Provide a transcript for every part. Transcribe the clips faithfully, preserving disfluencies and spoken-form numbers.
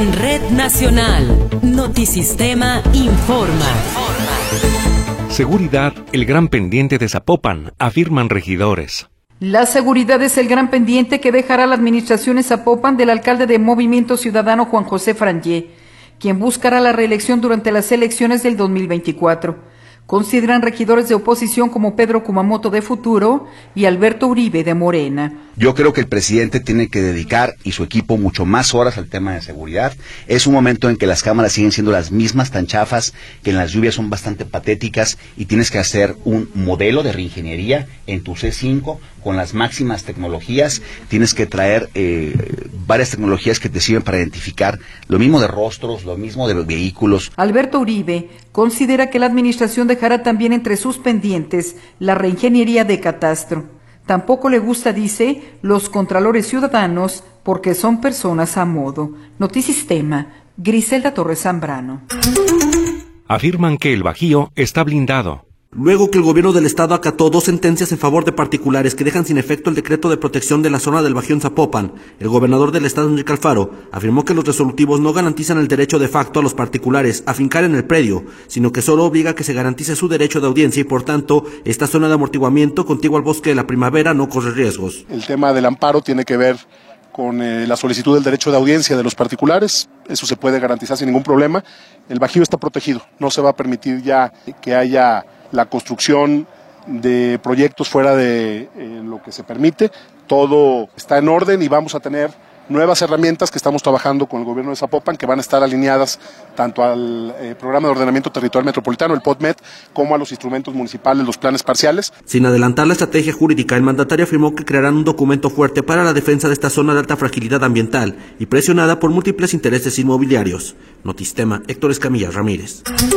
En Red Nacional, Notisistema informa. Seguridad, el gran pendiente de Zapopan, afirman regidores. La seguridad es el gran pendiente que dejará la administración en Zapopan del alcalde de Movimiento Ciudadano Juan José Frangé, quien buscará la reelección durante las elecciones del dos mil veinticuatro. Consideran regidores de oposición como Pedro Kumamoto de Futuro y Alberto Uribe de Morena. Yo creo que el presidente tiene que dedicar y su equipo mucho más horas al tema de seguridad. Es un momento en que las cámaras siguen siendo las mismas, tan chafas, que en las lluvias son bastante patéticas y tienes que hacer un modelo de reingeniería en tu C cinco con las máximas tecnologías. Tienes que traer eh, varias tecnologías que te sirven para identificar lo mismo de rostros, lo mismo de vehículos. Alberto Uribe considera que la administración dejará también entre sus pendientes la reingeniería de catastro. Tampoco le gusta, dice, los contralores ciudadanos porque son personas a modo. Notisistema, Griselda Torres Zambrano. Afirman que el Bajío está blindado. Luego que el gobierno del estado acató dos sentencias en favor de particulares que dejan sin efecto el decreto de protección de la zona del Bajío en Zapopan, el gobernador del estado, Enrique Alfaro, afirmó que los resolutivos no garantizan el derecho de facto a los particulares a fincar en el predio, sino que solo obliga a que se garantice su derecho de audiencia y, por tanto, esta zona de amortiguamiento contigua al Bosque de la Primavera no corre riesgos. El tema del amparo tiene que ver con eh, la solicitud del derecho de audiencia de los particulares. Eso se puede garantizar sin ningún problema. El Bajío está protegido, no se va a permitir ya que haya la construcción de proyectos fuera de eh, lo que se permite. Todo está en orden y vamos a tener nuevas herramientas que estamos trabajando con el gobierno de Zapopan, que van a estar alineadas tanto al eh, programa de ordenamiento territorial metropolitano, el P O D M E T, como a los instrumentos municipales, los planes parciales. Sin adelantar la estrategia jurídica, el mandatario afirmó que crearán un documento fuerte para la defensa de esta zona de alta fragilidad ambiental y presionada por múltiples intereses inmobiliarios. Notisistema, Héctor Escamilla Ramírez.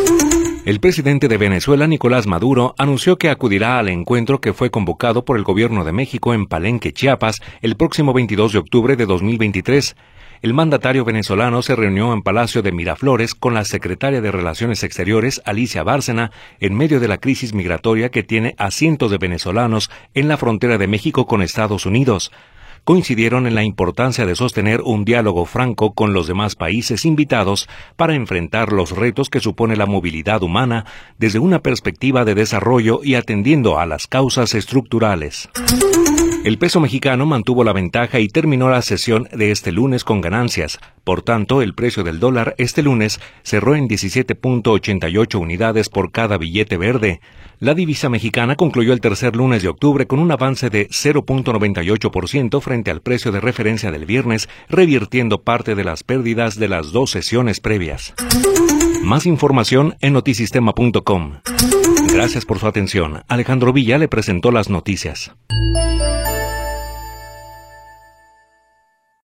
El presidente de Venezuela, Nicolás Maduro, anunció que acudirá al encuentro que fue convocado por el gobierno de México en Palenque, Chiapas, el próximo veintidós de octubre de dos mil veintitrés. El mandatario venezolano se reunió en Palacio de Miraflores con la secretaria de Relaciones Exteriores, Alicia Bárcena, en medio de la crisis migratoria que tiene a cientos de venezolanos en la frontera de México con Estados Unidos. Coincidieron en la importancia de sostener un diálogo franco con los demás países invitados para enfrentar los retos que supone la movilidad humana desde una perspectiva de desarrollo y atendiendo a las causas estructurales. El peso mexicano mantuvo la ventaja y terminó la sesión de este lunes con ganancias. Por tanto, el precio del dólar este lunes cerró en diecisiete punto ochenta y ocho unidades por cada billete verde. La divisa mexicana concluyó el tercer lunes de octubre con un avance de cero punto noventa y ocho por ciento frente al precio de referencia del viernes, revirtiendo parte de las pérdidas de las dos sesiones previas. Más información en notisistema punto com. Gracias por su atención. Alejandro Villa le presentó las noticias.